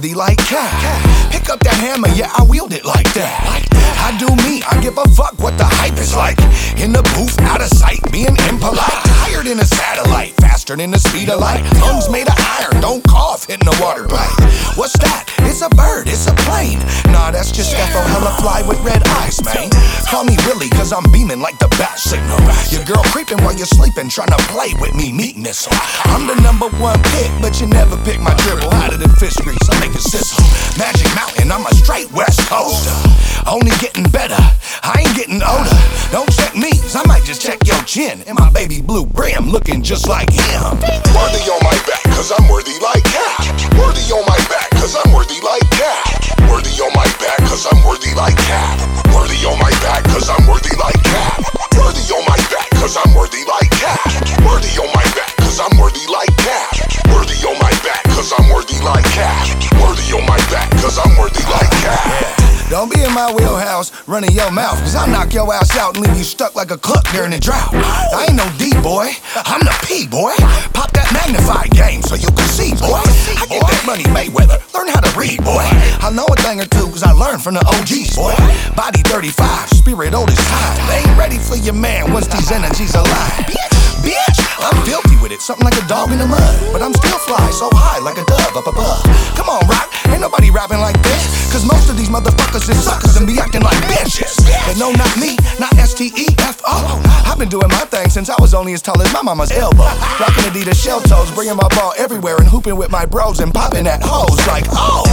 worthy like cat. Pick up that hammer, yeah, I wield it like that. I do me, I give a fuck what the hype is like. In the booth, out of sight, being impolite. Higher than a satellite, faster than the speed of light. Lungs made of iron, don't cough, hitting the water pipe. What's that? It's a bird, it's a plane. Nah, that's just Steffo, hella fly with red eyes, man. Call me Willie, cause I'm beaming like the bat signal. Your girl creeping while you're sleeping, trying to play with me, meat missile. I'm the #1 pick, but you never pick my dribble. Hotter than fish grease, I make it sizzle. Magic Mountain, I'm a straight West Coaster. Only getting better, I ain't getting older. Don't check me, I might just check your chin. And my baby blue brim looking just like him. Worthy on my back, cause I'm worthy like cat. Worthy on my back, cause I'm worthy like cat. Worthy on my back, cause I'm worthy like cat. Worthy on my back, cause I'm worthy like cat. Worthy on my back, cause I'm worthy like cat. Worthy on my back, cause I'm worthy like cat. Worthy on my back, cause I'm worthy like cat. Worthy on my back, cause I'm worthy like cat. Don't be in my wheelhouse, running your mouth, cause I'll knock your ass out and leave you stuck like a cluck during the drought. I ain't no D-boy, I'm the P-boy. Pop that magnifying game so you can see, boy. I get that money Mayweather, learn how to read, boy. I know a thing or two cause I learned from the OGs, boy. Body 35, spirit old as time. They ain't ready for your man once these energies align. Bitch, I'm filthy with it, something like a dog in the mud. But I'm still fly, so high like a dove up above. Come on, rock, ain't nobody rapping like this. Cause most of these motherfuckers is suckers and be acting like bitches. But no, not me, not S-T-E-F-O. I've been doing my thing since I was only as tall as my mama's elbow. Rockin' Adidas shell toes, bringing my ball everywhere and hooping with my bros and popping at hoes like, oh.